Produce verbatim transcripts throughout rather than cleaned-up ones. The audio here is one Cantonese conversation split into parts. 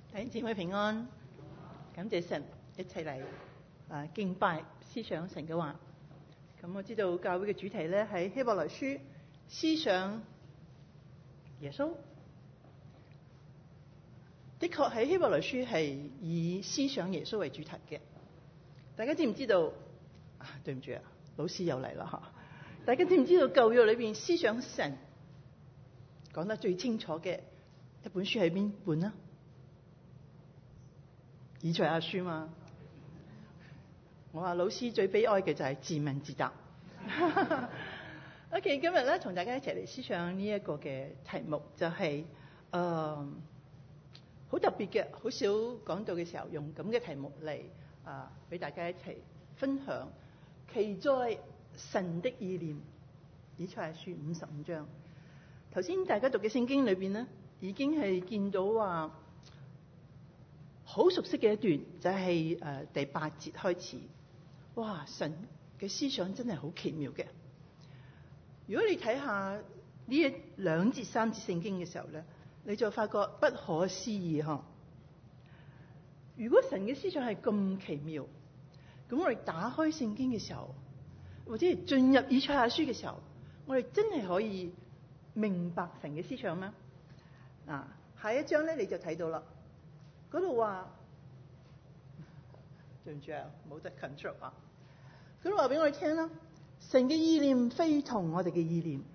弟兄姊妹平安，感謝神，一齊嚟啊敬拜思想神嘅話。咁我知道教會嘅主題咧喺希伯來書思想耶穌，的確喺希伯來書係以思想耶穌為主題嘅。大家知唔知道啊？對唔住啊，老師又嚟啦吓！大家知唔知道舊約裏邊思想神講得最清楚嘅一本書係邊本呢？以賽亞書嘛。我話老師最悲哀嘅就係自問自答。OK， 今日咧同大家一齊嚟思想呢一個嘅題目，就係誒好特別嘅，好少講到嘅時候用咁嘅題目嚟啊俾大家一齊分享。奇在神的意念，以賽亞書五十五章。頭先大家讀嘅聖經裏邊咧，已經係見到話好熟悉嘅一段，就係、是、誒、呃、第八節開始。哇！神嘅思想真係好奇妙嘅。如果你睇下呢一兩節三節聖經嘅時候咧，你就發覺不可思議嗬。如果神嘅思想係咁奇妙，咁我哋打開聖經嘅時候，或者係進入以賽亞書嘅時候，我哋真係可以明白神嘅思想咩？啊，下一章咧你就睇到啦。嗰度話，對唔住啊，冇得 control 啊。嗰度話俾我哋聽啦，神嘅意念非同我哋嘅意念，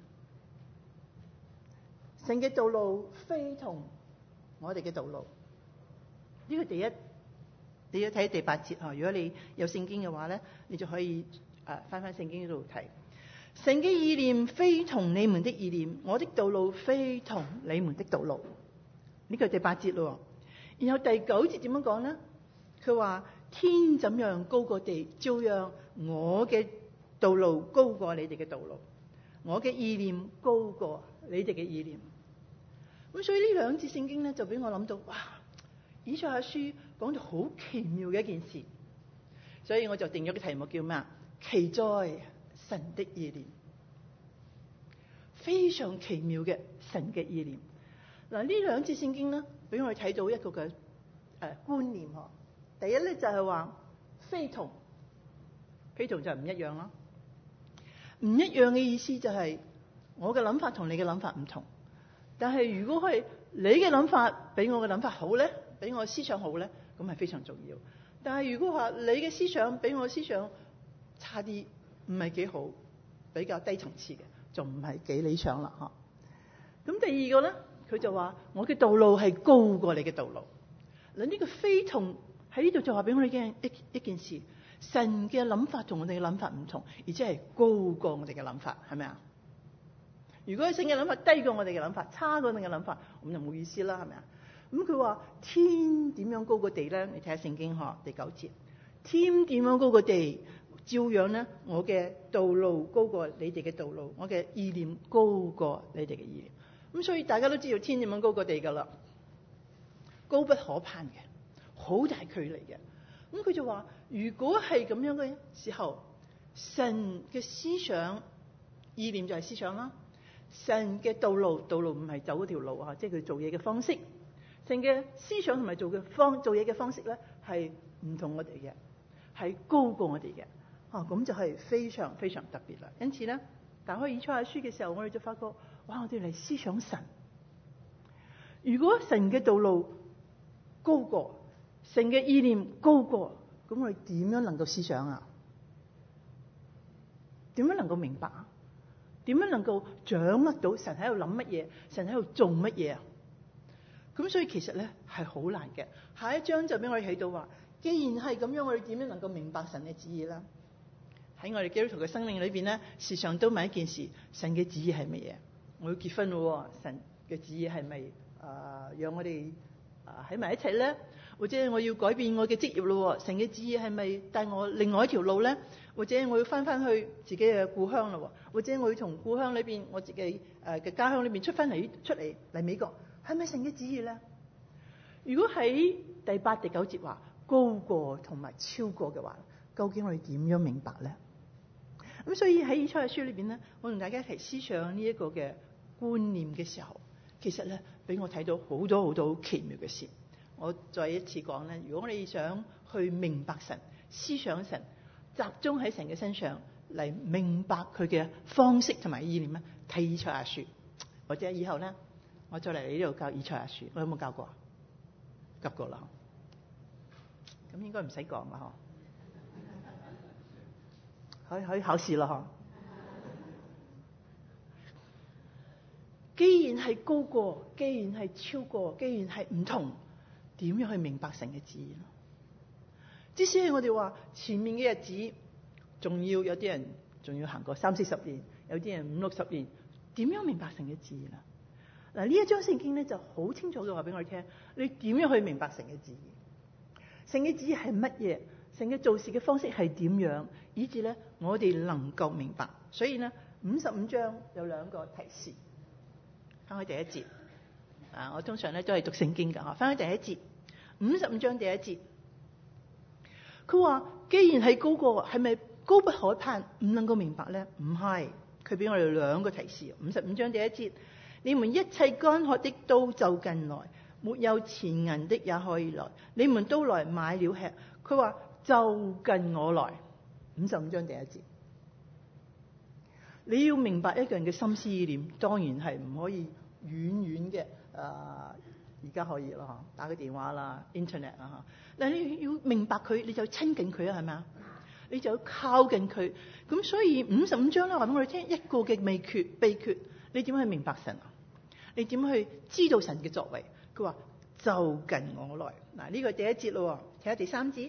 神嘅道路非同我哋嘅道路。呢個第一，你要睇第八節啊。如果你有聖經嘅話咧，你就可以誒翻翻聖經嗰度睇。神嘅意念非同你們的意念，我的道路非同你們的道路。呢個係第八節咯。然後第九節點樣講咧？佢話天怎樣高過地，照樣我嘅道路高過你哋嘅道路，我嘅意念高過你哋嘅意念。咁所以呢兩節聖經咧，就俾我諗到，哇！以賽亞書講到好奇妙嘅一件事，所以我就定咗個題目叫咩啊？奇在神的意念，非常奇妙嘅神嘅意念。嗱，呢兩節聖經咧，俾我哋睇到一個嘅誒、呃、觀念嗬。第一咧就係話非同，非同就係唔一樣啦。唔一樣嘅意思就係我嘅諗法同你嘅諗法唔同。但係如果係你嘅諗法比我嘅諗法好咧，比我嘅思想好咧，咁係非常重要。但係如果話你嘅思想比我嘅思想差啲，唔係幾好，比較低層次嘅，就唔係幾理想啦嗬。咁第二個咧，佢就話我嘅道路係高過你嘅道路。嗱，呢個非同喺呢度就話俾我哋聽一一件事，神嘅諗法同我哋嘅諗法唔同，而且係高過我哋嘅諗法，係咪啊？如果神嘅諗法低過我哋嘅諗法，差過我哋嘅諗法，咁就冇意思啦，係咪啊？咁佢話天點樣高過地咧？你睇下聖經嗬，第九節，天點樣高過地，照樣咧，我嘅道路高過你哋嘅道路，我嘅意念高過你哋嘅意念。咁所以大家都知道天點樣高過地噶啦，高不可攀嘅，好大距離嘅。咁佢就話，如果係咁樣嘅時候，神嘅思想意念就係思想啦。神嘅道路，道路唔係走嗰條路啊，即係佢做嘢嘅方式。神嘅思想同埋做嘅方做嘢嘅方式咧，係唔同我哋嘅，係高過我哋嘅。啊，咁就係非常非常特別啦。因此咧，打開以賽亞書嘅時候，我哋就發覺，哇！我哋嚟思想神。如果神嘅道路高過，神嘅意念高過，咁我哋點樣能夠思想啊？點樣能夠明白啊？點樣能夠掌握到神喺度諗乜嘢？神喺度做乜嘢啊？咁所以其實咧係好難嘅。下一章就俾我哋睇到話，既然係咁樣，我哋點樣能夠明白神嘅旨意啦？喺我哋基督徒嘅生命裏邊咧，時常都問一件事：神嘅旨意係乜嘢？我要結婚咯，神嘅旨意係咪誒讓我哋誒喺埋一齊咧？或者我要改變我嘅職業咯，神嘅旨意係咪帶我另外一條路咧？或者我要翻翻去自己嘅故鄉咯？或者我要從故鄉裏邊我自己誒嘅家鄉裏邊出翻嚟出嚟嚟美國，係咪神嘅旨意咧？如果喺第八、第九節話高過同埋超過嘅話，究竟我哋點樣明白咧？咁所以喺以賽亞書裏邊咧，我同大家一齊思想呢一個嘅觀念嘅時候，其實咧俾我睇到好多好多好奇妙嘅事。 我再一次講咧，如果你想去明白神、思想神、集中喺神嘅身上嚟明白佢嘅方式同埋意念咧，睇以賽亞書，或者以後咧，我再嚟呢度教以賽亞書。我有冇教過啊？教過啦，咁應該唔使講啦，嗬。可以可以考試啦，嗬。既然係高過，既然係超過，既然係唔同，點樣去明白神嘅旨意？即使係我哋話前面嘅日子，仲要有啲人仲要行過三四十年，有啲人五六十年，點樣明白神嘅旨意啦？嗱，呢一章聖經咧就好清楚嘅話俾我哋聽，你點樣去明白神嘅旨意？神嘅旨意係乜嘢？神嘅做事嘅方式係點樣？以至咧我哋能夠明白。所以咧五十五章有兩個提示。翻去第一節，啊，我通常咧都係讀聖經噶，嗬。翻去第一節，五十五章第一節，佢話既然係高過，係咪高不可攀，唔能夠明白咧？唔係，佢俾我哋兩個提示。五十五章第一節，你們一切乾渴的都就近來，沒有錢銀的也可以來，你們都來買了吃。佢話就近我來。五十五章第一節。你要明白一個人嘅心思意念，當然係唔可以遠遠嘅。誒、呃，而家可以啦，打個電話啦 ，internet 啊，嗱，你要明白佢，你就親近佢啊，係咪啊？你就要靠近佢。咁所以五十五章咧話俾我哋聽一個嘅秘訣，秘訣，你點樣去明白神啊？你點樣去知道神嘅作為？佢話就近我來。嗱，呢個第一節咯，睇下第三節。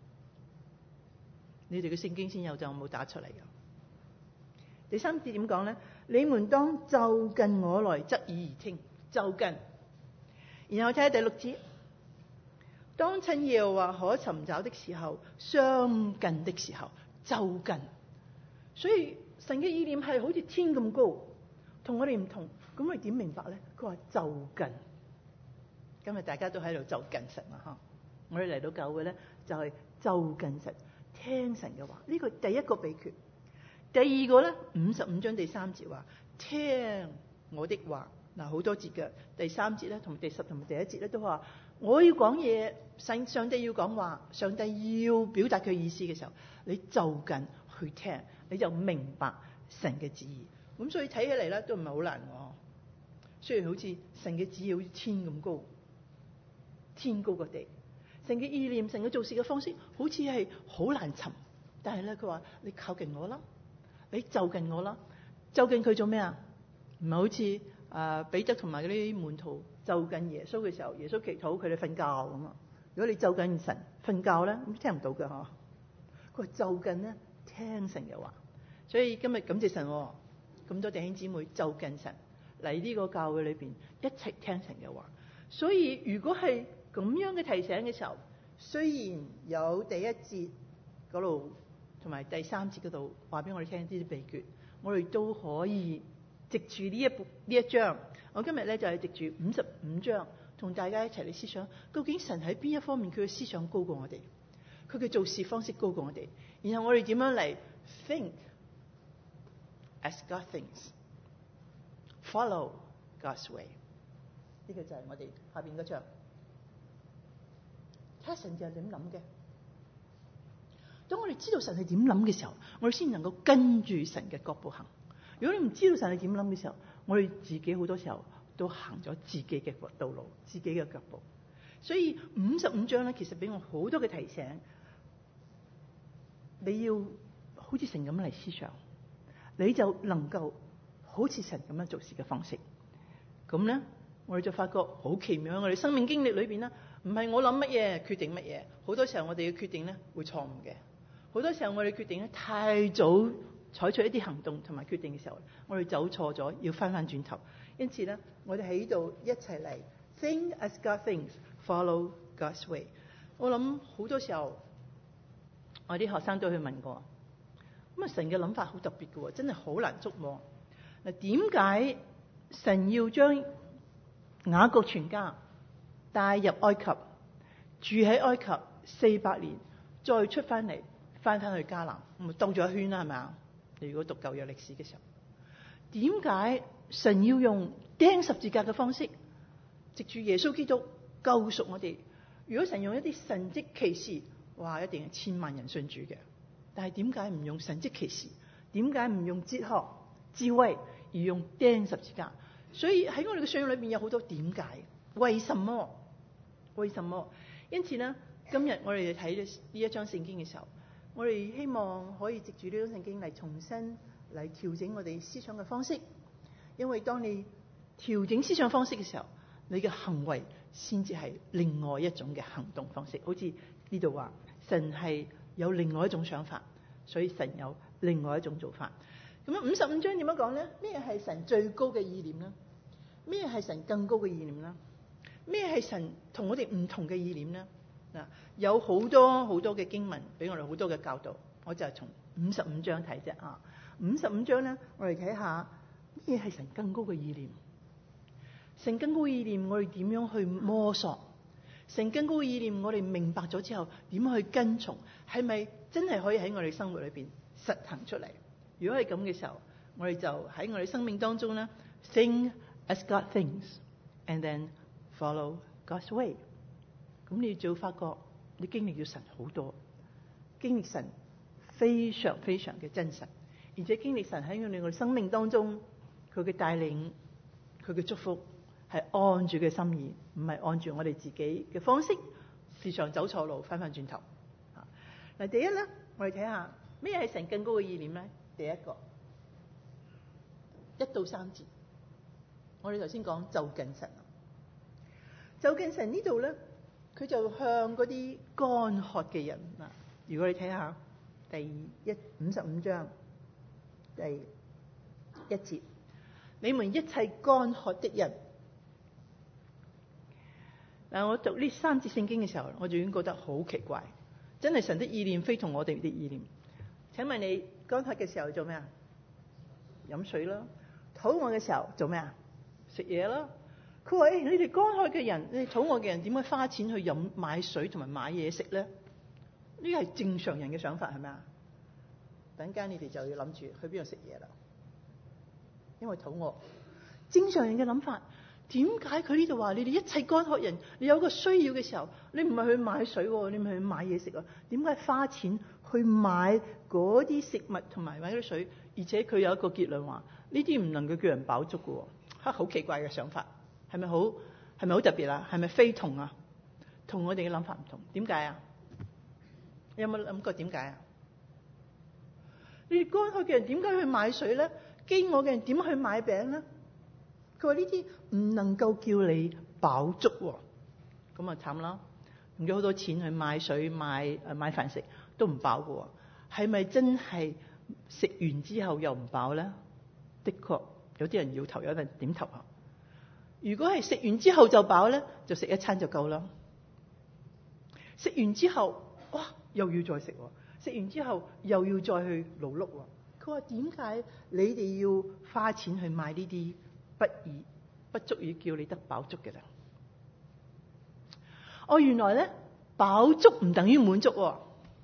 你哋嘅聖經先有，就冇打出嚟嘅。第三節點講咧？你們當就近我來，側耳而聽，就近。然後睇下第六節，當趁耶和華可尋找的時候，相近的時候，就近。所以神嘅意念係好似天咁高，同我哋唔同。咁我哋點明白咧？佢話就近。今日大家都喺度就近神啊！吓，我哋嚟到教會咧，就係就近神，聽神嘅話。呢個第一個秘訣。第二個咧，五十五章第三節話聽我的話。嗱，好多節嘅第三節咧，同第十同埋第一節咧都話我要講嘢，上上帝要講話，上帝要表達佢意思嘅時候，你就近去聽，你就明白神嘅旨意。咁所以睇起嚟咧都唔係好難喎。雖然好似神嘅旨意好似天咁高，天高過地，神嘅意念、神嘅做事嘅方式好似係好難尋，但係咧佢話你靠近我啦。你就近我啦，就近佢做咩啊？唔係好似誒彼得同埋嗰啲門徒就近耶穌嘅時候，耶穌祈禱佢哋瞓覺咁啊。如果你就近神瞓覺咧，咁聽唔到嘅嗬。佢話就近咧聽神嘅話，所以今日感謝神，咁多弟兄姊妹就近神嚟呢個教會裏邊一齊聽神嘅話。所以如果係咁樣嘅提醒嘅時候，雖然有第一節嗰度。同埋第三節嗰度話俾我哋聽呢啲秘訣，我哋都可以藉住呢一部呢一章。我今日咧就係藉住五十五章，同大家一齊嚟思想，究竟神喺邊一方面佢嘅思想高過我哋，佢嘅做事方式高過我哋，然後我哋點樣嚟 think as God thinks, follow God's way。呢個就係我哋下邊嗰章，睇下神就係點諗嘅。當我哋知道神係點諗嘅時候，我哋先能夠跟住神嘅腳步行。如果你唔知道神係點諗嘅時候，我哋自己好多時候都行咗自己嘅道路、自己嘅腳步。所以五十五章咧，其實俾我好多嘅提醒。你要好似神咁嚟思想，你就能夠好似神咁樣做事嘅方式。咁咧，我哋就發覺好奇妙。我哋生命經歷裏邊咧，唔係我諗乜嘢決定乜嘢，好多時候我哋嘅決定咧會錯誤嘅。好多時候我哋決定咧太早採取一啲行動同埋決定嘅時候，我哋走錯咗，要翻翻轉頭。因此咧，我哋喺度一齊嚟 think as God thinks, follow God's way。我諗好多時候，我啲學生都去問過，咁啊神嘅諗法好特別嘅，真係好難捉摸。嗱，點解神要將雅各全家帶入埃及，住喺埃及四百年，再出翻嚟？翻返去迦南，咪兜咗一圈啦，係咪啊？你如果讀舊約歷史嘅時候，點解神要用釘十字架嘅方式，藉住耶穌基督救贖我哋， 如果神用一啲神蹟奇事，哇，一定係千萬人信主嘅。但係點解唔用神蹟奇事？點解唔用哲學智慧，而用釘十字架？所以喺我哋嘅信仰裏邊有好多點解，為什麼？為什麼？因此呢，今日我哋睇呢一章聖經嘅時候，我哋希望可以藉住呢章聖經嚟重新嚟調整我哋思想嘅方式。因為當你調整思想方式嘅時候，你嘅行為先至係另外一種嘅行動方式。好似呢度話，神係有另外一種想法，所以神有另外一種做法。咁啊，五十五章點樣講呢？咩係神最高嘅意念呢？咩係神更高嘅意念呢？咩係神同我哋唔同嘅意念呢？嗱，有好多好多嘅經文俾我哋好多嘅教導，我就係從五十五章睇啫啊。五十五章咧，我哋睇下咩係神更高嘅意念。神更高嘅意念，我哋點樣去摸索？神更高嘅意念，我哋明白咗之後，點樣去跟從？係咪真係可以喺我哋生活裏邊實行出嚟？如果係咁嘅時候，我哋就喺我哋生命當中咧 ，think as God thinks，and then follow God's way。咁你就會發覺，你經歷咗神好多，經歷神非常非常嘅真實，而且經歷神喺我哋嘅生命當中，佢嘅帶領，佢嘅祝福係按住佢嘅心意，唔係按住我哋自己嘅方式，時常走錯路，翻翻轉頭。嗱，第一咧，我哋睇下咩係神更高嘅意念咧？第一個一到三節，我哋頭先講就近神，就近神呢度咧，佢就向嗰啲乾渴嘅人嗱，如果你睇下第一五十五章第一節，你們一切乾渴的人。嗱，我讀呢三節聖經嘅時候，我就已經覺得好奇怪，真係神的意念非同我哋的意念。請問你乾渴嘅時候做咩啊？飲水啦。肚餓嘅時候做咩啊？食嘢啦。佢話：誒，你哋乾渴嘅人，你哋肚餓嘅人，點解花錢去飲買水同埋買嘢食咧？呢個係正常人嘅想法，係咪啊？等間你哋就要諗住去邊度食嘢啦，因為肚餓。正常人嘅諗法，點解佢呢度話你哋一切乾渴人，你有個需要嘅時候，你唔係去買水，你唔係去買嘢食啊？點解花錢去買嗰啲食物同埋買啲水？而且佢有一個結論話，呢啲唔能夠叫人飽足嘅，吓，好奇怪嘅想法，係咪好係咪好特別啊？係咪非同啊？同我哋嘅諗法唔同，點解啊？你有冇諗過點解啊？你哋乾渴嘅人點解去買水咧？飢餓嘅人點去買餅咧？佢話呢啲唔能夠叫你飽足，咁啊慘啦！用咗好多錢去買水、買誒買飯食都唔飽嘅，係咪真係食完之後又唔飽咧？的確有啲人搖頭，有啲人點頭啊！如果係食完之後就飽咧，就食一餐就夠啦。食完之後，哇，又要再食喎！食完之後又要再去勞碌喎。佢話點解你哋要花錢去買呢啲不以不足以叫你得飽足嘅咧？哦，原來咧飽足唔等於滿足喎。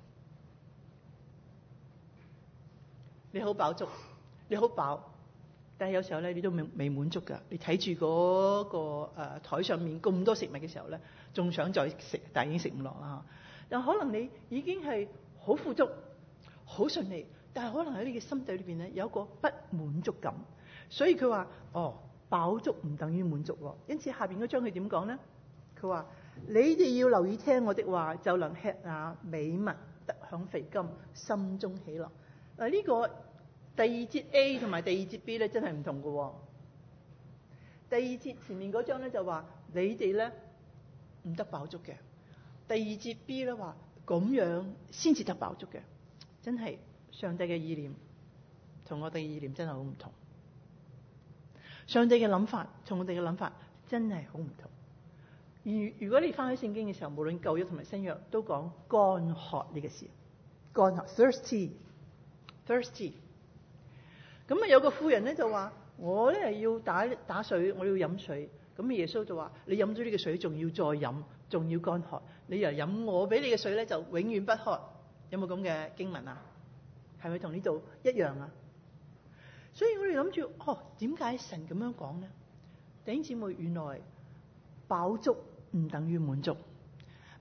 你好飽足，你好飽，但係有時候咧你都未未滿足㗎。你睇住嗰個誒台上面咁多食物嘅時候咧，仲想再食，但係已經食唔落啦。但可能你已經係好富足、好順利，但係可能喺你嘅心底裏邊咧有一個不滿足感，所以佢話：哦，飽足唔等於滿足喎。因此下邊嗰章佢點講咧？佢話：你哋要留意聽我的話，就能吃那美物，得享肥甘，心中喜樂。嗱，呢個第二節 A 同埋第二節 B 咧真係唔同嘅。第二節前面嗰章咧就話你哋咧唔得飽足嘅，第二節 B 咧話咁樣先至得飽足嘅。真係上帝嘅意念同我哋嘅意念真係好唔同。上帝嘅諗法同我哋嘅諗法真係好唔同。如如果你翻去聖經嘅時候，無論舊約同埋新約都講乾渴呢個事，乾渴 thirsty thirsty。咁啊有個婦人咧就話：我咧要打打水，我要飲水。咁耶穌就話：你飲咗呢個水，仲要再飲，仲要乾渴。你又飲我俾你嘅水咧，就永遠不渴。有冇咁嘅經文啊？係咪同呢度一樣啊？所以我哋諗住，哦，點解神咁樣講呢？弟兄姊妹，原來飽足唔等於滿足，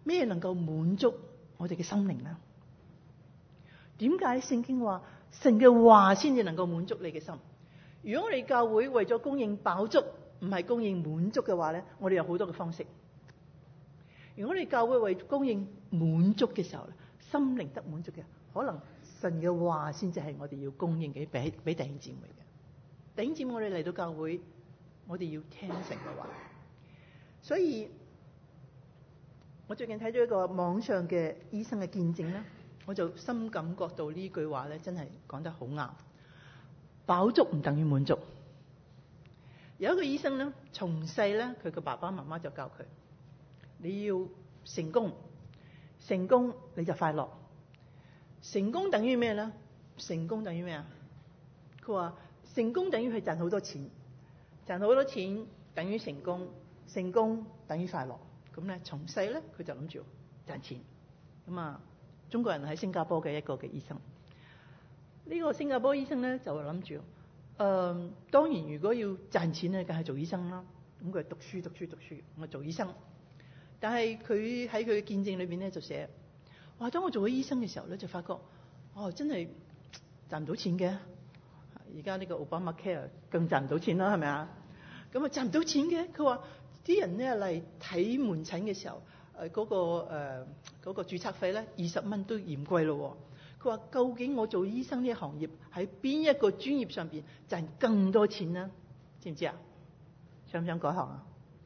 咩能夠滿足我哋嘅心靈呢？點解聖經話神嘅話先至能夠滿足你嘅心？如果我哋教會為咗供應飽足，唔係供應滿足嘅話咧，我哋有好多嘅方式。如果我哋教會為供應滿足嘅時候，心靈得滿足嘅，可能神嘅話先至係我哋要供應嘅，俾俾弟兄姊妹嘅。弟兄姊妹，我哋嚟到教會，我哋要聽神嘅話。所以我最近睇咗一個網上嘅醫生嘅見證咧，我就深感覺到呢句話咧，真係講得好啱。飽足唔等於滿足。有一個醫生咧，從細咧，佢嘅爸爸媽媽就教佢：你要成功，成功你就快樂。成功等於咩咧？成功等於咩啊？佢話成功等於係賺好多錢，賺好多錢等於成功，成功等於快樂。咁咧，從細咧，佢就諗住賺錢。咁啊，中國人喺新加坡嘅一個嘅醫生。呢個新加坡醫生咧就諗住，誒、呃、當然如果要賺錢咧，梗係做醫生啦。咁佢讀書讀書讀書，咁啊做醫生。但係佢喺佢嘅見證裏邊咧就寫：哇！當我做咗醫生嘅時候咧，就發覺哦，真係賺唔到錢嘅。而家呢個 Obamacare 更賺唔到錢啦，係咪啊？咁啊賺唔到錢嘅。佢話啲人咧嚟睇門診嘅時候，誒、呃、嗰、嗰個誒嗰、呃嗰個註冊費咧二十蚊都嫌貴咯。佢話：究竟我做醫生呢個行業喺邊一個專業上邊賺更多錢呢？知唔知啊？想唔想改行啊？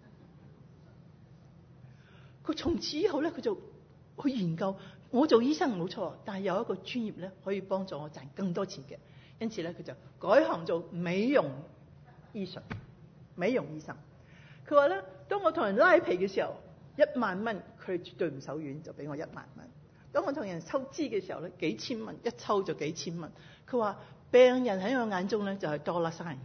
佢從此以後咧，佢就去研究。我做醫生冇錯，但係有一個專業咧可以幫助我賺更多錢嘅。因此咧，佢就改行做美容醫生。美容醫生，佢話咧：當我同人拉皮嘅時候，一萬蚊，佢絕對唔手軟，就俾我一萬蚊。當我同人抽脂嘅時候咧，幾千蚊一抽就幾千蚊。佢話病人喺我眼中咧就係多啦曬。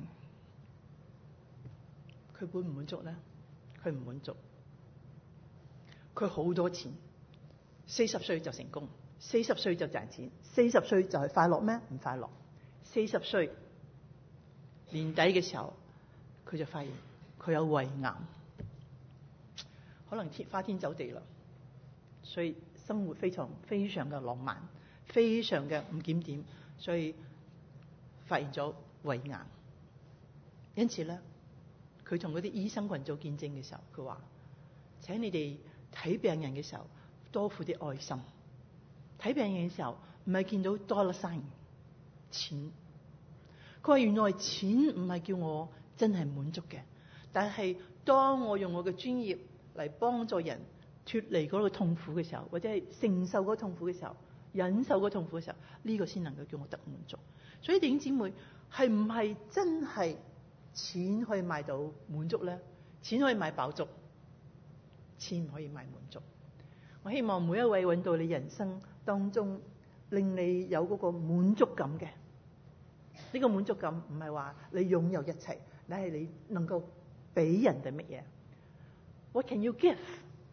佢滿唔滿足咧？佢唔滿足。佢好多錢，四十歲就成功，四十歲就賺錢，四十歲就係快樂咩？唔快樂。四十歲年底嘅時候，佢就發現佢有胃癌，可能天花天走地啦，所以生活非常非常嘅浪漫，非常嘅唔檢點，所以發現咗胃癌。因此咧，佢同嗰啲醫生群做見證嘅時候，佢話：請你哋睇病人嘅時候多付啲愛心。睇病人嘅時候唔係見到多啦曬錢。佢話原來錢唔係叫我真係滿足嘅，但係當我用我嘅專業嚟幫助人脫離嗰個痛苦嘅時候，或者係承受嗰個痛苦嘅時候，忍受嗰個痛苦嘅時候，呢個先能夠叫我得滿足。所以弟兄姊妹，係唔係真係錢可以買到滿足咧？錢可以買飽足，錢唔可以買滿足。我希望每一位揾到你人生當中令你有嗰個滿足感嘅。呢個滿足感唔係話你擁有一切，但係你能夠俾人哋乜嘢？What can you give?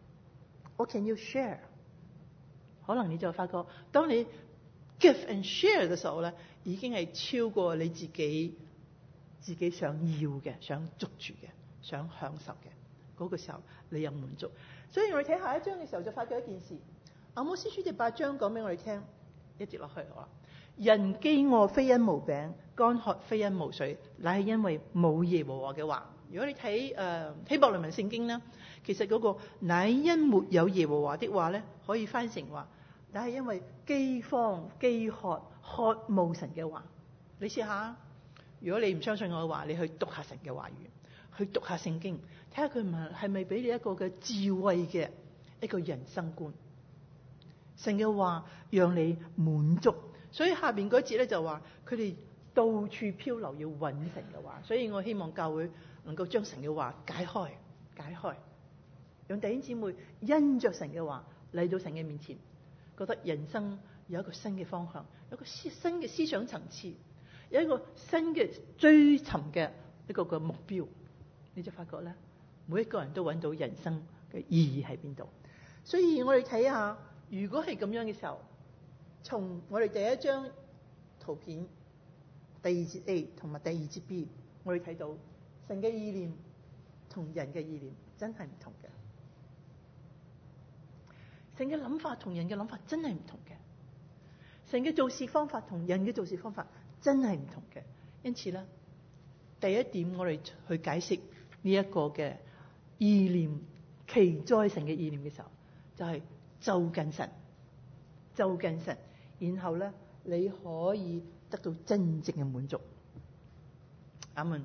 What can you share? 可能你就發覺，當你 give and share 嘅時候咧，已經係超過你自己自己想要嘅、想捉住嘅、想享受嘅嗰個時候，你有滿足。所以我哋睇下一章嘅時候，就發覺一件事。阿摩司書第八章講俾我哋聽，一直落去我話。人飢餓非因無餅，乾渴非因無水，乃係因為冇耶和華嘅話。如果你睇誒希伯來文聖經咧，其實嗰個乃因沒有耶和華的話咧，可以翻成話，乃係因為饑荒、饑渴、渴慕神嘅話。你試下，如果你唔相信我嘅話，你去讀下神嘅話語，去讀下聖經，睇下佢唔係係咪俾你一個嘅智慧嘅一個人生觀。神嘅話讓你滿足。所以下邊嗰節咧就話佢哋到處漂流要揾神嘅話，所以我希望教會能夠將神嘅話解開解開，讓弟兄姊妹因着神嘅話嚟到神嘅面前，覺得人生有一個新嘅方向，有一個新嘅思想層次，有一個新嘅追尋嘅一個個目標，你就發覺咧，每一個人都揾到人生嘅意義喺邊度。所以我哋睇下，如果係咁樣嘅時候，從我哋第一張圖片第二節 A 同埋第二節 B， 我哋睇到神嘅意念同人嘅意念真係唔同嘅。 神嘅諗法同人嘅諗法真係唔同嘅。神嘅做事方法同人嘅做事方法真係唔同嘅。因此咧，第一點我哋去解釋呢一個嘅意念，奇在神嘅意念嘅時候，就係、是、就近神，就近神，然後咧你可以得到真正嘅滿足。阿門。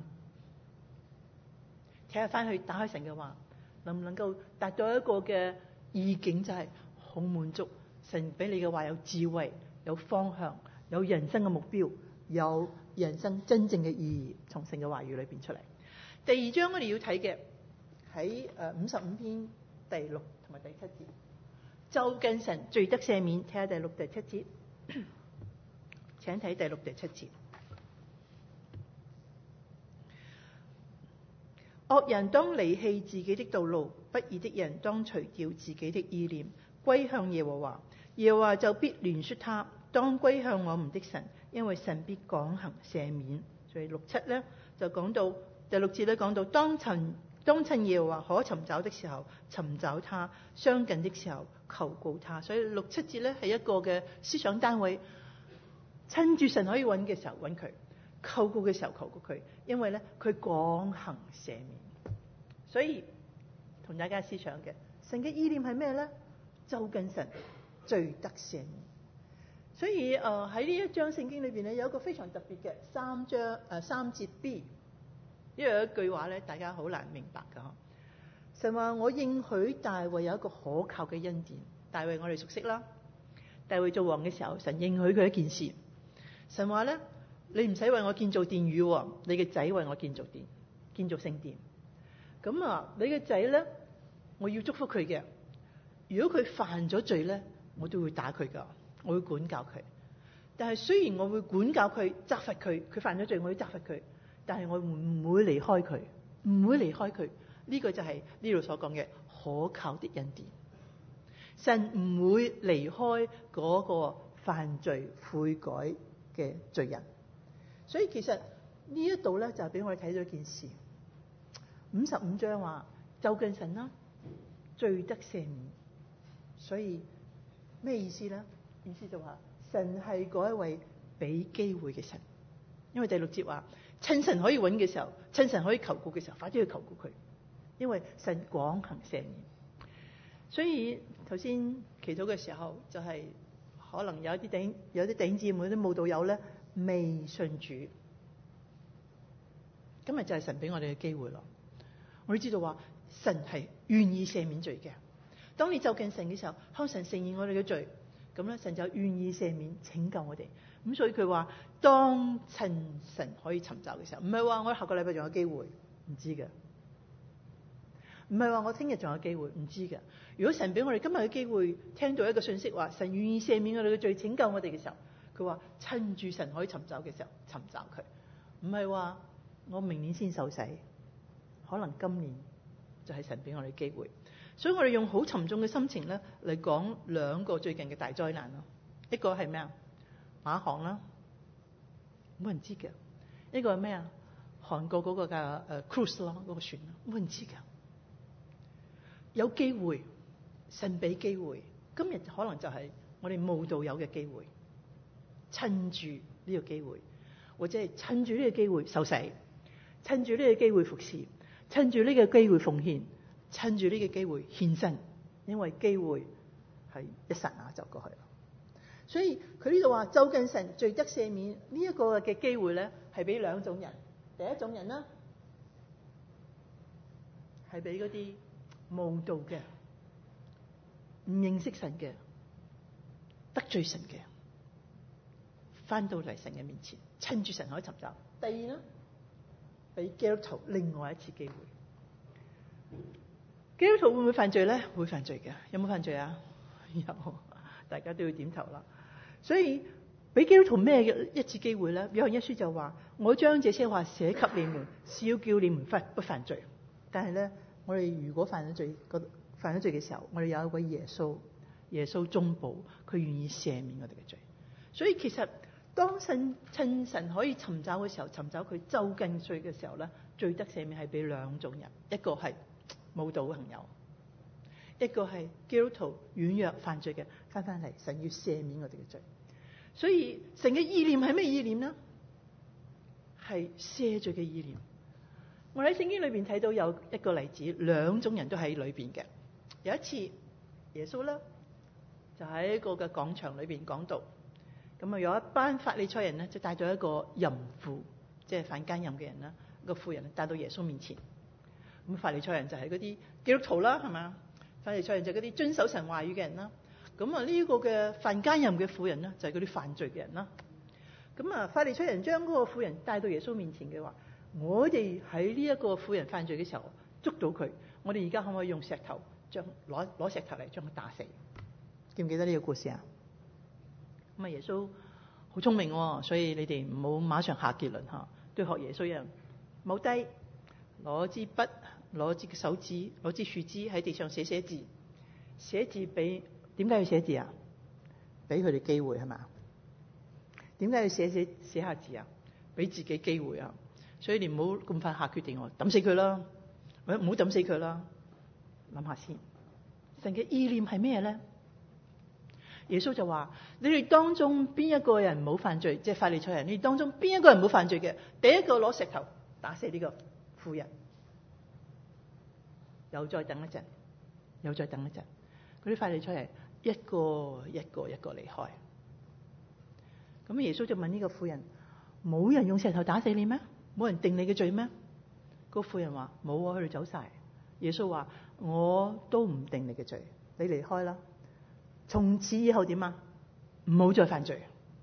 睇下翻去打開神嘅話，能唔能夠達到一個嘅意境，就係好滿足。神俾你嘅話有智慧、有方向、有人生嘅目標、有人生真正嘅意義，從神嘅話語裏邊出嚟。第二章我哋要睇嘅喺誒五十五篇第六同埋第七節，就近神罪得赦免。睇下第六第七節，請睇第六第七節。惡人當離棄自己的道路，不義的人當除掉自己的意念，歸向耶和華，耶和華就必憐恤他。當歸向我們的神，因為神必廣行赦免。所以六七咧就講到第六節咧講到，當趁當趁耶和華可尋找的時候尋找他，相近的時候求告他。所以六七節咧係一個嘅思想單位，趁住神可以揾嘅時候揾佢，求告嘅時候求告佢，因為咧佢廣行赦免。所以同大家思想嘅神嘅意念係咩咧？就近神，罪得赦免。所以誒喺呢一章聖經裏邊咧有一個非常特別嘅三章誒、呃、三節 B， 因為有一句話咧大家好難明白噶。神話我應許大衛有一個可靠嘅恩典。大衛我哋熟悉啦，大衛做王嘅時候，神應許佢一件事。神話咧，你唔使為我建造殿宇，你嘅仔為我建造殿，建造聖殿。咁啊，你嘅仔咧，我要祝福佢嘅。如果佢犯咗罪咧，我都會打佢噶，我會管教佢。但係雖然我會管教佢、責罰佢，佢犯咗罪，我會責罰佢，但係我唔會離開佢，唔會離開佢。呢個就係呢度所講嘅可靠的恩典。神唔會離開嗰個犯罪悔改嘅罪人。所以其實呢一度咧就係俾我哋睇到一件事。五十五章話就近神啦，罪得赦免。所以咩意思咧？意思就話神係嗰一位俾機會嘅神。因為第六節話趁神可以揾嘅時候，趁神可以求告嘅時候，快啲去求告佢。因為神廣行赦免。所以頭先祈禱嘅時候，就係、是、可能有啲頂有啲頂姊妹啲慕道友咧未信主。今日就係神俾我哋嘅機會咯。我哋知道話神係願意赦免罪嘅。當你就近神嘅時候，向神承認我哋嘅罪，咁咧神就願意赦免拯救我哋。咁所以佢話當趁神可以尋找嘅時候，唔係話我下個禮拜仲有機會，唔知嘅。唔係話我聽日仲有機會，唔知嘅。如果神俾我哋今日嘅機會，聽到一個信息話神願意赦免我哋嘅罪，拯救我哋嘅時候，佢話趁住神可以尋找嘅時候尋找佢，唔係話我明年先受洗。可能今年就係神俾我哋機會，所以我哋用好沉重嘅心情咧嚟講兩個最近嘅大災難咯。一個係咩啊？馬航啦，冇人知嘅。一個係咩啊？韓國嗰個嘅誒 cruise 咯，嗰個船咯，冇人知嘅。有機會，神俾機會，今日可能就係我哋慕道友嘅機會，趁住呢個機會，或者係趁住呢個機會受洗，趁住呢個機會服侍。趁住呢個機會奉獻，趁住呢個機會獻身，因為機會係一剎那就過去啦。所以佢呢度話就近神，罪得赦免呢一個嘅機會咧，係俾兩種人。第一種人啦，係俾嗰啲慕道嘅、唔認識神嘅、得罪神嘅，翻到嚟神嘅面前，趁住神可以尋找。第二咧，俾基督徒另外一次機會。基督徒會唔會犯罪咧？會犯罪嘅。有冇犯罪啊？有，大家都要點頭啦。所以俾基督徒咩嘅一次機會咧？約翰一書就話：我將這些話寫給你們，是要叫你們犯不犯罪。但係咧，我哋如果犯咗罪，犯咗罪嘅時候，我哋有一位耶穌，耶穌中保，佢願意赦免我哋嘅罪。所以其實當神趁神可以尋找嘅時候，尋找佢就近罪嘅時候咧，罪得赦免係俾兩種人，一個係慕道嘅朋友， 一個係基督徒軟弱犯罪嘅，翻翻嚟神要赦免我哋嘅罪。所以神嘅意念係咩意念呢？係赦罪嘅意念。我喺聖經裏邊睇到有一個例子，兩種人都喺裏邊嘅。有一次耶穌咧就喺一個嘅廣場裏邊講道，咁啊有一班法利賽人咧就帶咗一個淫婦，即係犯奸淫嘅人啦，一個婦人帶到耶穌面前。咁法利賽人就係嗰啲基督徒啦，係嘛？法利賽人就係嗰啲遵守神話語嘅人啦。咁啊呢個嘅犯奸淫嘅婦人咧就係嗰啲犯罪嘅人啦。咁啊法利賽人將嗰個婦人帶到耶穌面前嘅話，我哋喺呢一個婦人犯罪嘅時候捉到佢，我哋而家可唔可以用石頭將攞攞石頭嚟將佢打死？記唔記得呢個故事啊？咁啊耶穌好聰明喎，所以你哋唔好馬上下結論吓，都學耶穌一樣，踎低攞支筆，攞支手指，攞支樹枝喺地上寫寫字，寫字俾點解要寫字啊？俾佢哋機會係嘛？點解要寫寫寫下字啊？俾自己機會啊！所以你唔好咁快下決定，我抌死佢啦，或者唔好抌死佢啦，諗下先。神嘅意念係咩咧？耶穌就話：你哋當中邊一個人唔好犯罪？即係法利賽人，你哋當中邊一個人唔好犯罪嘅？第一個攞石頭打死呢個婦人，又再等一陣，又再等一陣，嗰啲法利賽人一個一個一個離開。咁耶穌就問呢個婦人：冇人用石頭打死你咩？冇人定你嘅罪咩？個婦人話：冇啊，佢哋走晒。耶穌話：我都唔定你嘅罪，你離開啦。從此以後點啊？唔好再犯罪。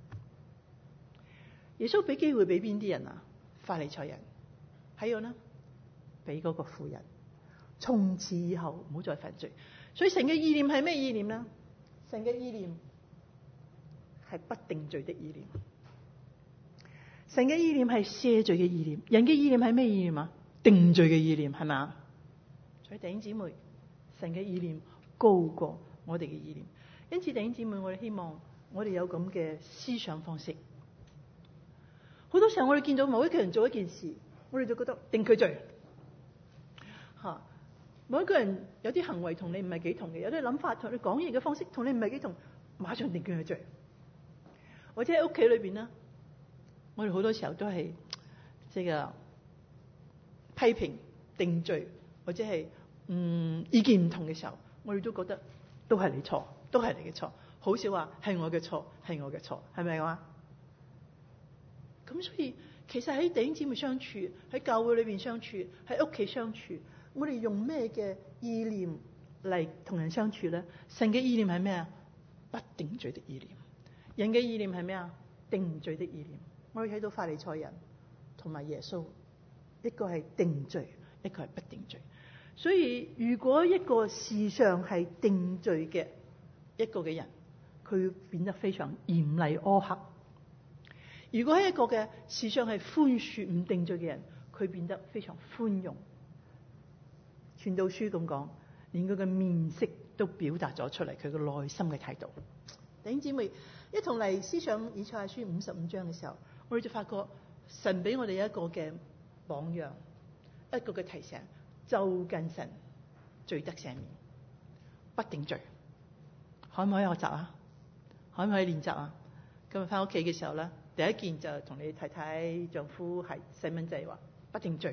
耶穌俾機會俾邊啲人啊？法利賽人，還有呢？俾嗰個婦人。從此以後唔好再犯罪。所以神嘅意念係咩意念呢？神嘅意念係不定罪的意念。神嘅意念係赦罪嘅意念，人嘅意念係咩意念啊？定罪嘅意念係咪？所以弟兄姊妹，神嘅意念高過我哋嘅意念，因此弟兄姊妹，我哋希望我哋有咁嘅思想方式。好多時候我哋見到某一個人做一件事，我哋就覺得定佢罪。吓，某一個人有啲行為同你唔係幾同嘅，有啲諗法同你講嘢嘅方式同你唔係幾同，馬上定佢嘅罪。或者喺屋企裏邊啦。我哋好多時候都係即係批評、定罪，或者係嗯意見唔同嘅時候，我哋都覺得都係你錯，都係你嘅錯，好少話係我嘅錯，係我嘅錯，係咪啊？咁所以其實喺弟兄姊妹相處，喺教會裏邊相處，喺屋企相處，我哋用咩嘅意念嚟同人相處咧？神嘅意念係咩啊？不定罪的意念。人嘅意念係咩啊？定罪的意念。我哋睇到法利賽人同埋耶穌，一個係定罪，一個係不定罪。所以如果一個時常係定罪嘅一個嘅人，佢會變得非常嚴厲苛刻；如果係一個嘅時常係寬恕唔定罪嘅人，佢變得非常寬容。傳道書咁講，連佢嘅面色都表達咗出嚟，佢嘅內心嘅態度。弟兄姊妹，一同嚟思想以賽亞書五十五章嘅時候，我哋就發覺神俾我哋一個嘅榜樣，一個嘅提醒，就近神，罪得赦免，不定罪。可唔可以學習啊？可唔可以練習啊？今日翻屋企嘅時候咧，第一件就同你太太、丈夫、係細蚊仔話不定罪，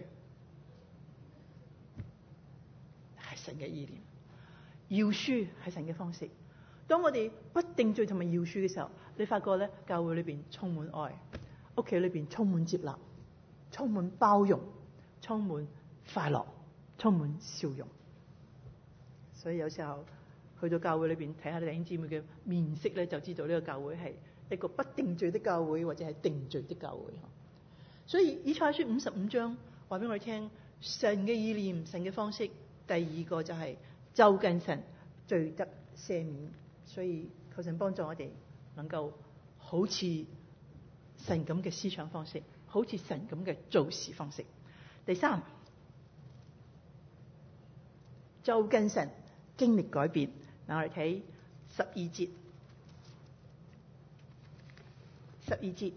係神嘅意念。饒恕係神嘅方式。當我哋不定罪同埋饒恕嘅時候，你發覺咧，教會裏邊充滿愛，屋企裏邊充滿接納，充滿包容，充滿快樂，充滿笑容。所以有時候去到教會裏邊睇下弟兄姊妹嘅面色咧，就知道呢個教會係一個不定罪的教會，或者係定罪的教會。所以以賽亞書五十五章話俾我哋聽，神嘅意念、神嘅方式。第二個就係就近神，罪得赦免。所以求神幫助我哋能夠好似神咁嘅思想方式，好似神咁嘅做事方式。第三，就近神，經歷改變。嗱，我哋睇十二節，十二節，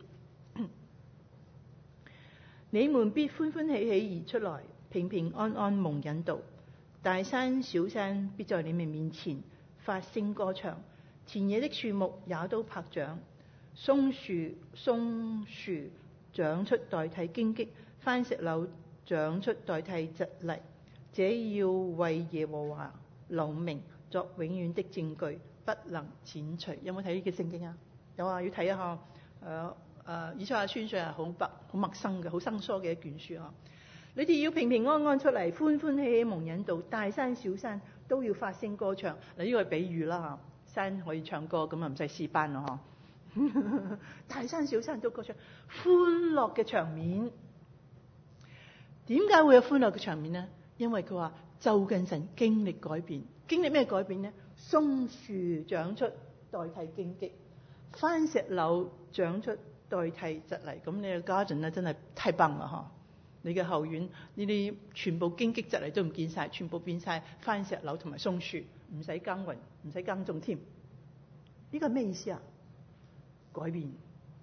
你們必歡歡喜喜而出來，平平安安蒙引導， 大山小山必在你們面前發聲歌唱，田野的樹木也都拍掌。松樹松樹長出代替荊棘，番石榴長出代替蒺藜，這要為耶和華留名，作永遠的證據，不能剪除。有冇睇呢個聖經啊？有啊，要睇一下。誒誒，以賽亞書上係好白好陌生嘅、好生疏嘅一卷書啊！你哋要平平安安出嚟，歡歡喜喜蒙引導，大山小山都要發聲歌唱。嗱，呢個係比喻啦嚇，山可以唱歌，咁啊唔使詩班咯嗬。大山小山都歌唱，歡樂嘅場面。點解會有歡樂嘅場面呢？因為佢話就近神經歷改變，經歷咩改變呢？松樹長出代替荊棘，番石榴長出代替蒺藜。咁你嘅 garden 咧真係太棒啦嗬！你嘅後院呢啲全部荊棘蒺藜都唔見晒，全部變晒番石榴同埋松樹，唔使耕耘，唔使耕種添。呢個係咩意思啊？改變，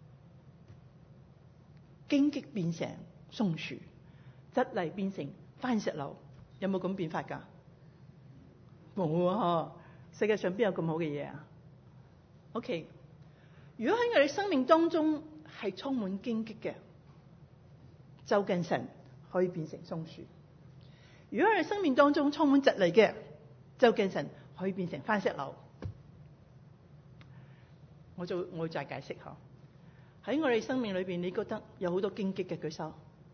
荊棘變成松樹，蒺藜變成番石榴，有冇咁變法㗎？冇啊！世界上邊有咁好嘅嘢啊 ？OK， 如果喺我哋生命當中係充滿荊棘嘅，就近神可以變成松樹；如果我哋生命當中充滿蒺藜嘅，就近神可以變成番石榴。我就我再解釋下，喺我哋生命裏邊，你覺得有好多荊棘嘅舉手。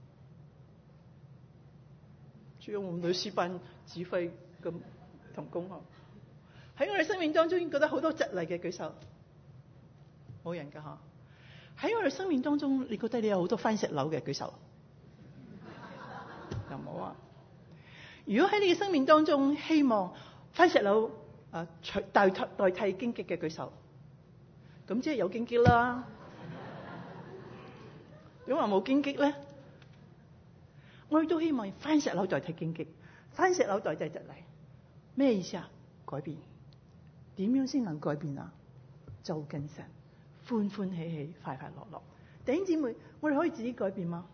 主要我們女師班指揮咁同工嗬，喺我哋生命當中覺得好多蒺藜嘅舉手，冇人噶嗬。喺我哋生命當中，你覺得你有好多番石榴嘅舉手。又冇啊！如果喺你嘅生命當中，希望番石榴啊取代替代替荊棘嘅舉手，咁即係有荊棘啦。如果話冇荊棘咧，我哋都希望番石榴代替荊棘，番石榴代替蒺藜。咩意思啊？改變。點樣先能改變啊？就近神，歡歡喜喜，快快樂樂。弟兄姊妹，我哋可以自己改變嗎？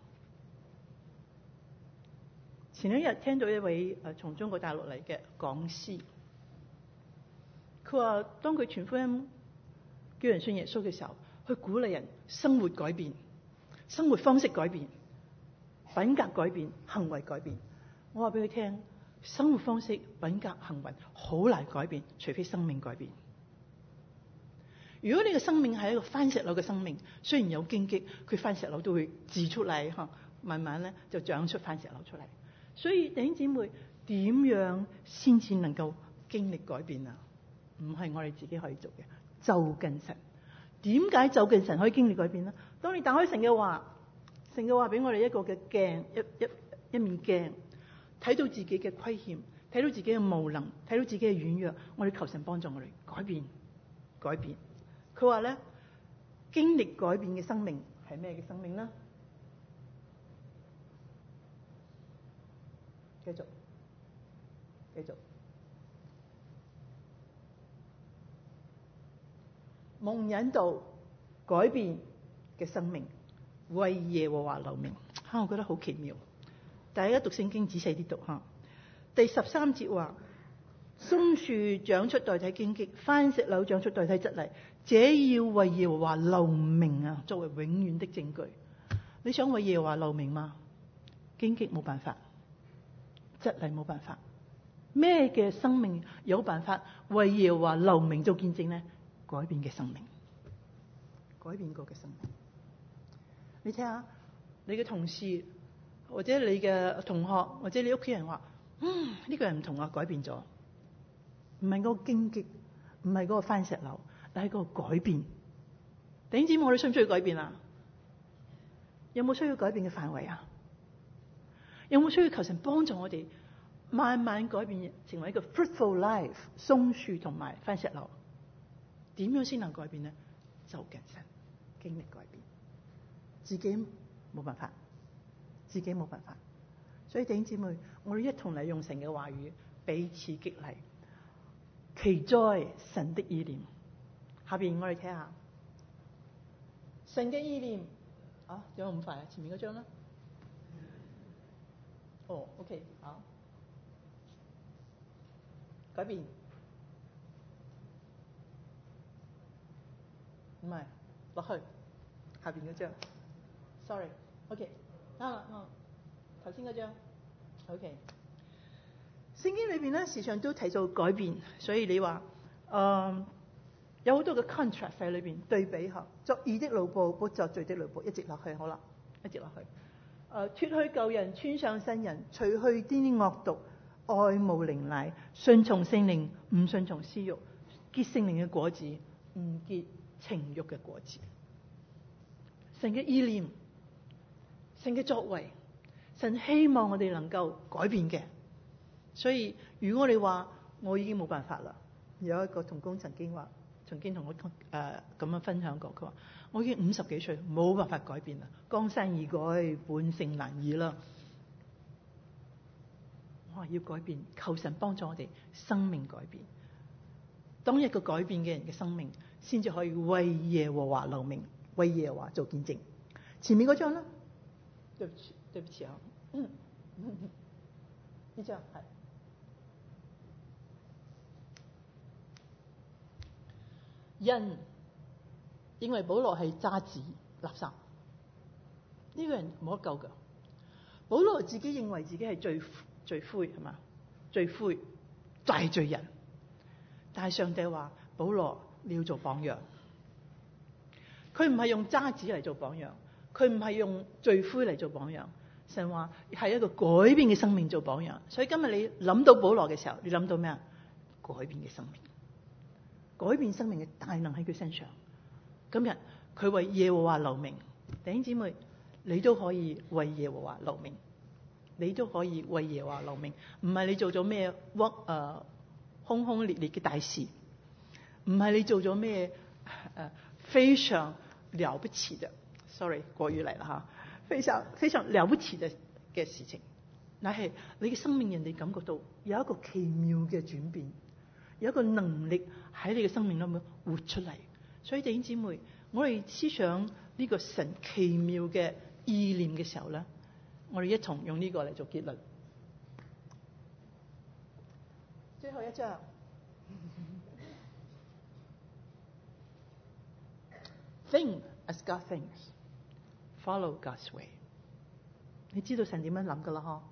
前一日聽到一位誒從中國大陸嚟嘅講師，佢話當佢傳福音叫人信耶穌嘅時候，去鼓勵人生活改變、生活方式改變、品格改變、行為改變。我話俾佢聽，生活方式、品格、行為好難改變，除非生命改變。如果你嘅生命係一個番石榴嘅生命，雖然有荊棘，佢番石榴都會自出嚟，嚇，慢慢咧就長出番石榴出嚟。所以弟兄姊妹，點樣先至能夠經歷改變啊？唔係我哋自己可以做嘅，就近神。點解就近神可以經歷改變呢？當你打開神嘅話，神嘅話俾我哋一個嘅鏡，一一一面鏡，睇到自己嘅虧欠，睇到自己嘅無能，睇到自己嘅軟弱，我哋求神幫助我哋改變，改變。佢話咧，經歷改變嘅生命係咩嘅生命呢？繼續，繼續。蒙引導改變嘅生命，為耶和華留名。嚇、啊，我覺得好奇妙。大家讀聖經仔細啲讀嚇。第十三節話：松樹長出代替荊棘，番石榴長出代替蒺藜，這要為耶和華留名啊，作為永遠的證據。你想為耶和華留名嗎？荊棘冇辦法。蒺藜冇辦法，咩嘅生命有辦法為耶和華留名做見證呢？改變嘅生命，改變過嘅生命。你睇下，你嘅同事或者你嘅同學或者你屋企人話：嗯，呢、這個人唔同啊，改變咗。唔係嗰個荊棘，唔係嗰個番石榴，但係嗰個改變。弟兄姊妹，我哋需唔需要改變啊？有冇需要改變嘅範圍啊？有冇需要求神幫助我哋慢慢改變，成為一個 fruitful life？ 松樹同埋番石榴，點樣先能改變呢？就近神，經歷改變，自己冇辦法，自己冇辦法。所以弟兄姊妹，我哋一同嚟用神嘅話語彼此激勵，奇哉神的意念。下邊我哋睇下神嘅意念啊，有冇咁快啊？前面嗰張啦。哦、oh, ，OK，好。 改變，唔係落去下邊嗰張 ，sorry，OK， 啱啦，哦，頭先嗰張 ，OK。聖經裏邊咧時常都提到改變，所以你話誒、呃、有好多嘅 contrast 喺裏邊對比嚇，作義的路步，不作罪的路步，一直落去好啦，一直落去。誒、呃、脫去舊人，穿上新人，除去啲啲惡毒，愛慕靈奶，順從聖靈，唔順從私慾，結聖靈嘅果子，唔結情慾嘅果子。神嘅意念，神嘅作為，神希望我哋能夠改變嘅。所以如果我哋話我已經冇辦法啦，有一個同工曾經話，曾經同我誒咁樣分享過，佢話我已經五十幾歲，冇辦法改變啦，江山易改，本性難移啦。我話要改變，求神幫助我哋生命改變。當一個改變嘅人嘅生命，先至可以為耶和華留名，為耶和華做見證。前面嗰張啦，對不起，對不起啊，嗯，呢張係。人認為保羅係渣子、垃圾，呢、這個人冇得救噶。保羅自己認為自己係罪罪魁，係嘛？罪魁大罪人，但係上帝話保羅你要做榜樣。佢唔係用渣子嚟做榜樣，佢唔係用罪魁嚟做榜樣。神話係一個改變嘅生命做榜樣。所以今日你諗到保羅嘅時候，你諗到咩啊？改變嘅生命。改變生命嘅大能喺佢身上。今日佢為耶和華留名，弟兄姊妹，你都可以為耶和華留名，你都可以為耶和華留名。唔係你做咗咩屈誒轟轟烈烈嘅大事，唔係你做咗咩誒非常了不起嘅 ，sorry 國語嚟啦吓，非常非常了不起嘅嘅事情，乃係你嘅生命人哋感覺到有一個奇妙嘅轉變。有一個能力喺你嘅生命裏面活出嚟，所以弟兄姊妹，我哋思想呢個神奇妙嘅意念嘅時候咧，我哋一同用呢個嚟做結論。最後一張，Think as God thinks, follow God's way。你知道神點樣諗噶啦？嗬，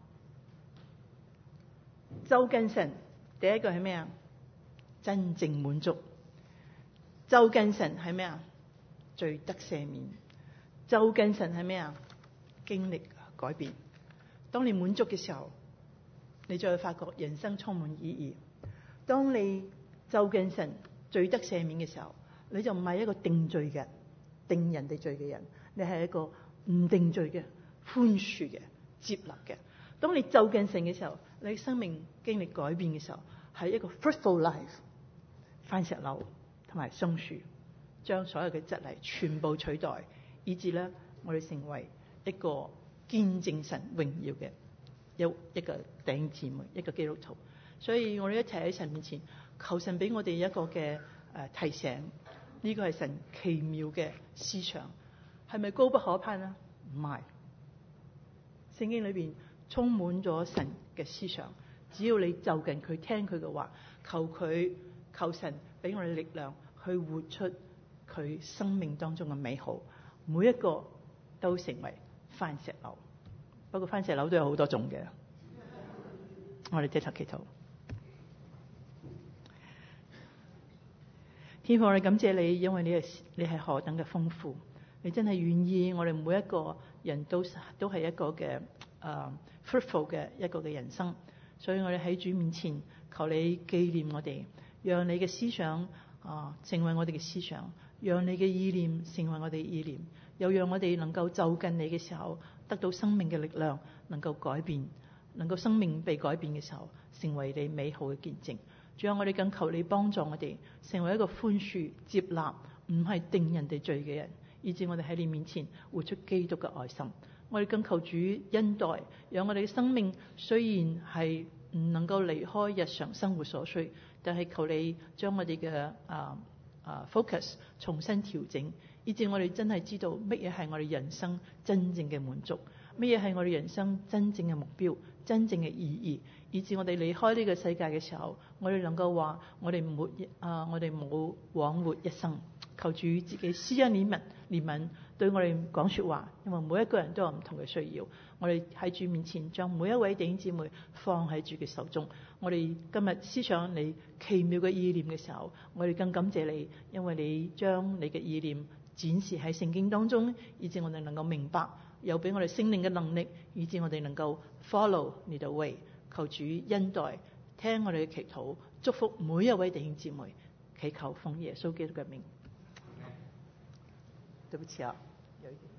就近神，第一個係咩啊？真正滿足。就近神係咩啊？罪得赦免。就近神係咩啊？經歷改變。當你滿足嘅時候，你就會發覺人生充滿意義。當你就近神罪得赦免嘅時候，你就唔係一個定罪嘅定人哋罪嘅人，你係一個唔定罪嘅寬恕嘅接納嘅。當你就近神嘅時候，你生命經歷改變嘅時候，係一個 fruitful life。番石榴同埋松樹，將所有嘅質嚟全部取代，以至咧我哋成為一個見證神榮耀嘅一一個弟兄姊妹，一個基督徒。所以我哋一齊喺神面前求神俾我哋一個嘅誒提醒，呢個係神奇妙嘅思想，係咪高不可攀啊？唔係，聖經裏邊充滿咗神嘅思想，只要你就近佢，聽佢嘅話，求佢。求神俾我哋力量去活出佢生命當中嘅美好，每一個都成為番石榴。不過番石榴都有好多種嘅。我哋低頭祈禱。天父，我哋感謝你，因為你係你係何等嘅豐富，你真係願意我哋每一個人都都係一個嘅誒 fruitful 嘅一個嘅人生，所以我哋喺主面前求你紀念我哋。讓你嘅思想啊成為我哋嘅思想，讓你嘅意念成為我哋嘅意念，又讓我哋能夠就近你嘅時候得到生命嘅力量，能夠改變，能夠生命被改變嘅時候成為你美好嘅見證。仲有我哋更求你幫助我哋成為一個寬恕接納，唔係定人哋罪嘅人，以致我哋喺你面前活出基督嘅愛心。我哋更求主恩待，讓我哋嘅生命雖然係唔能夠離開日常生活所需，但係求你將我哋嘅啊啊 focus 重新調整，以至我哋真係知道乜嘢係我哋人生真正嘅滿足， 乜嘢係我哋人生真正嘅目標、真正嘅意義，以至我哋離開呢個世界嘅時候，我哋能夠話我哋冇啊，我哋冇枉活一生。求主自己施恩憐憫憐憫對我哋講說話，因為每一個人都有唔同嘅需要。我哋喺主面前將每一位弟兄姊妹放喺主嘅手中。我哋今日思想你奇妙嘅意念嘅時候，我哋更感謝你，因為你將你嘅意念展示喺聖經當中，以致我哋能夠明白，有俾我哋聖靈嘅能力，以致我哋能夠 follow 你的 way。求主恩待，聽我哋嘅祈禱，祝福每一位弟兄姊妹，祈求奉耶穌基督嘅名。對不起啊，有一點。